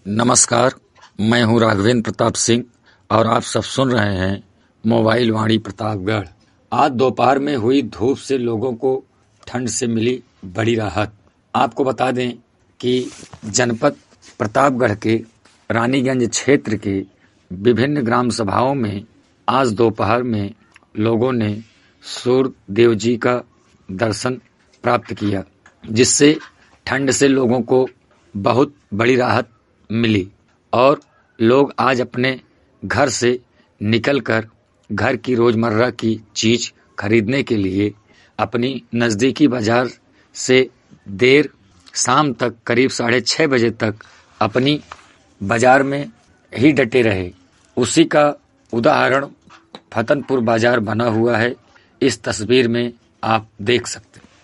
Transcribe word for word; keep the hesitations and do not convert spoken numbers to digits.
नमस्कार, मैं हूं राघवेंद्र प्रताप सिंह और आप सब सुन रहे हैं मोबाइल वाणी प्रतापगढ़। आज दोपहर में हुई धूप से लोगों को ठंड से मिली बड़ी राहत। आपको बता दें कि जनपद प्रतापगढ़ के रानीगंज क्षेत्र के विभिन्न ग्राम सभाओं में आज दोपहर में लोगों ने सूर्य देव जी का दर्शन प्राप्त किया, जिससे ठंड से लोगों को बहुत बड़ी राहत मिली और लोग आज अपने घर से निकलकर घर की रोजमर्रा की चीज खरीदने के लिए अपनी नज़दीकी बाजार से देर शाम तक करीब साढ़े छः बजे तक अपनी बाजार में ही डटे रहे। उसी का उदाहरण फतनपुर बाजार बना हुआ है। इस तस्वीर में आप देख सकते हैं।